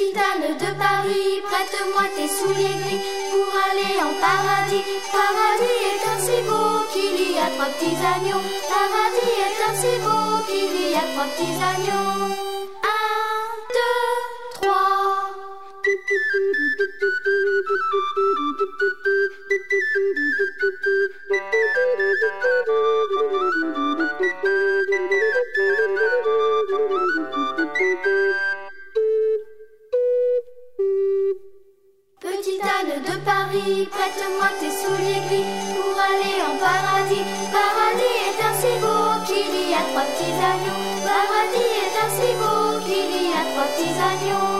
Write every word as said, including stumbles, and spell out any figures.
Petite âne de Paris, prête-moi tes souliers gris pour aller en paradis. Paradis est ainsi beau qu'il y a trois petits agneaux. Paradis est ainsi beau qu'il y a trois petits agneaux. Un, deux, trois. Petite âne de Paris, prête-moi tes souliers gris pour aller en paradis. Paradis est ainsi beau qu'il y a trois petits agneaux. Paradis est ainsi beau qu'il y a trois petits agneaux.